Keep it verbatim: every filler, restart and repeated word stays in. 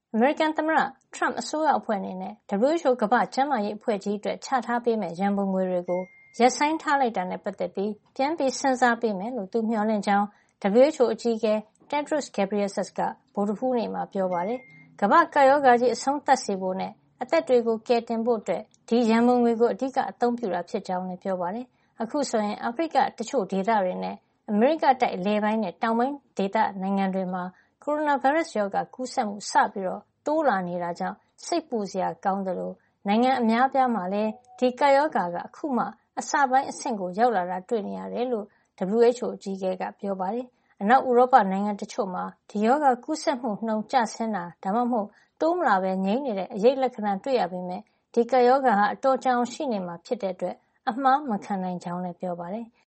အမေရိကန်သမ္မတ Trump အစိုးရအဖွဲ့အနေနဲ့ W H O ကမ္ဘာ့ကျန်းမာရေးအဖွဲ့ကြီးအတွက်ချထားပေးမယ့်ရန်ပုံငွေတွေကိုရပ်ဆိုင်းထားလိုက်တာနဲ့ပတ်သက်ပြီးပြန်ပြီးစဉ်းစားပေးမယ်လို့သူမျှော်လင့်ကြောင်း W H O အကြီးအကဲ Tedros Adhanom Ghebreyesus ကဗုဒ္ဓဟူးနေ့မှာပြောပါတယ်။ကမ္ဘာ့ကပ်ရောဂါကြီးအဆုံးသတ်စေဖို့နဲ့အသက်တွေကိုကယ်တင်ဖို့အတွက်ဒီရန်ပုံငွေကိုအဓိကအသုံးပြုတာဖြစ်ကြောင်းလည်းပြောပါတယ်။အခုဆိုရင်အာဖရိကတချို့ဒေသတွေနဲ့အမေရိကတိုက်အလယ်ပိုင်းနဲ့တောင်ပိုင်းဒေသနိုင်ငံတွေမှာကိုရိုနာဗိုင်းရပ်စ်ရောဂါကူးစက်မှုစပြီးတော့တိုးလာနေတာကြောင့်စိတ်ပူစရာကောင်းသလိုနိုင်ငံအများအပြားမှာလည်းဒီကပ်ရောဂါကအခုမှအစပိုင်းအဆင့်ကိုရောက်လာတာတွေ့နေရတယ်လို့ W H O အကြီးအကဲကပြောပါတယ်။အနောက်ဥရောပနိုင်ငံတချို့မှာဒီရောဂါကူးစက်မှုနှုန်းကျဆင်းတာဒါမှမဟုတ်တိုးမလာပဲငြိမ်နေတဲ့အရိပ်လက္ခဏာတွေ့ရပေမယ့်ဒီကပ်ရောဂါဟာအတော်ကြာအောင်ရှိနေမှာဖြစ်တဲ့အတွက်အမှားမခံနိုင်ကြောင်းလည်းပြောပါတယ်။